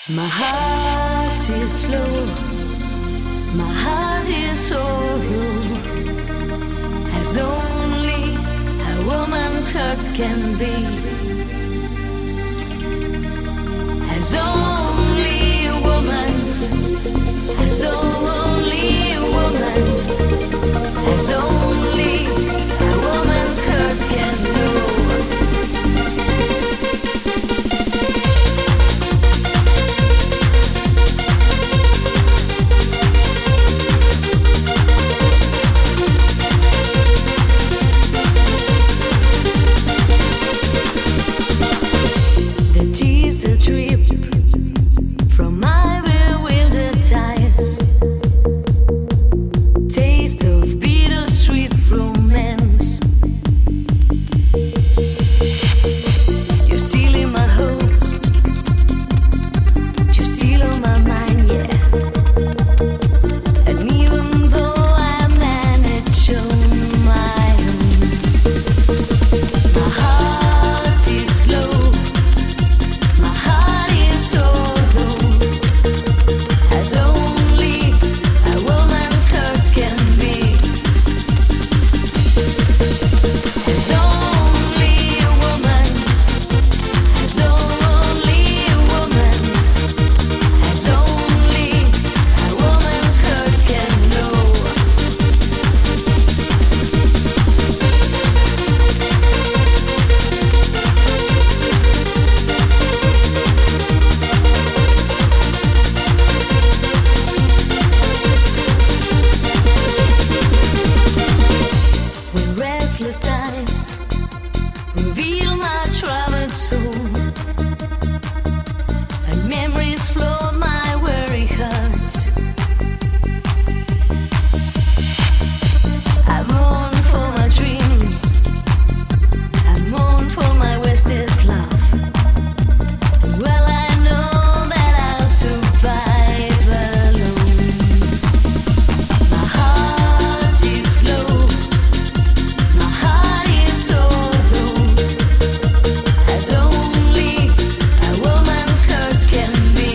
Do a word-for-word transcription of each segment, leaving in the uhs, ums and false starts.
My heart is slow, my heart is so low, as only a woman's heart can be, as only a woman's, as only a woman's, as only a woman's heart can know. Reveal my troubled soul, and memories flood my weary heart. I mourn for my dreams, I mourn for my wasted love, and well I know that I'll survive alone. My heart is slow, my heart is so low, as only a woman's heart can be,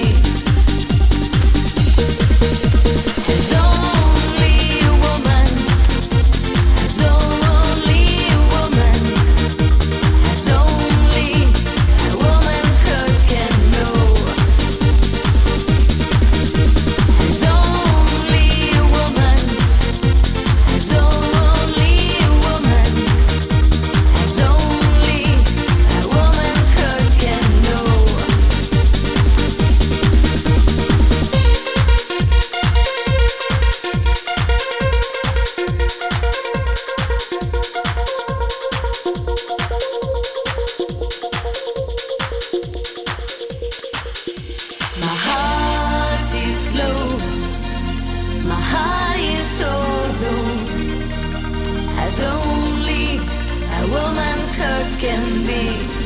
as only a woman's, as only a woman's, as only a woman's heart can know, as only a woman's, as only a woman's, as only a woman's heart can know. My heart is slow, my heart is so low, as only a woman's heart can be.